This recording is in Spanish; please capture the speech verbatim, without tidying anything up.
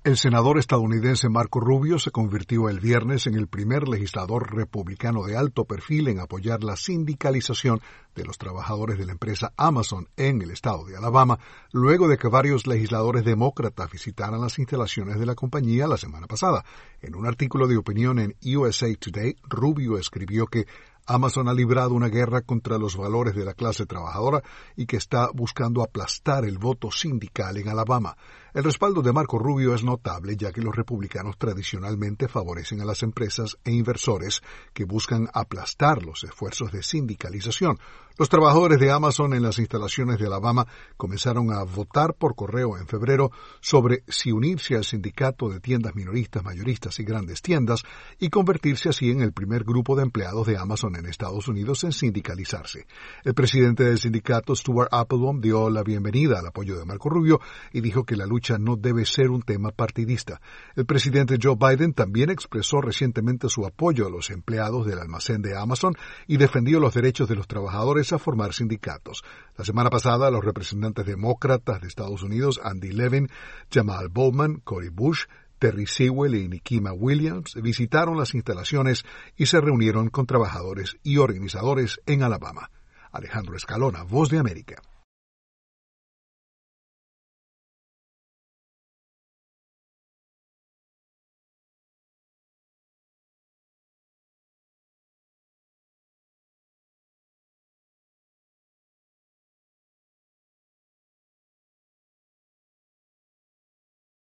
El senador estadounidense Marco Rubio se convirtió el viernes en el primer legislador republicano de alto perfil en apoyar la sindicalización de los trabajadores de la empresa Amazon en el estado de Alabama, luego de que varios legisladores demócratas visitaran las instalaciones de la compañía la semana pasada. En un artículo de opinión en U S A Today, Rubio escribió que Amazon ha librado una guerra contra los valores de la clase trabajadora y que está buscando aplastar el voto sindical en Alabama. El respaldo de Marco Rubio es notable, ya que los republicanos tradicionalmente favorecen a las empresas e inversores que buscan aplastar los esfuerzos de sindicalización. Los trabajadores de Amazon en las instalaciones de Alabama comenzaron a votar por correo en febrero sobre si unirse al sindicato de tiendas minoristas, mayoristas y grandes tiendas y convertirse así en el primer grupo de empleados de Amazon en Estados Unidos en sindicalizarse. El presidente del sindicato, Stuart Applebaum, dio la bienvenida al apoyo de Marco Rubio y dijo que la lucha no debe ser un tema partidista. El presidente Joe Biden también expresó recientemente su apoyo a los empleados del almacén de Amazon y defendió los derechos de los trabajadores a formar sindicatos. La semana pasada, los representantes demócratas de Estados Unidos, Andy Levin, Jamal Bowman, Cori Bush, Terry Sewell y Nikema Williams, visitaron las instalaciones y se reunieron con trabajadores y organizadores en Alabama. Alejandro Escalona, Voz de América.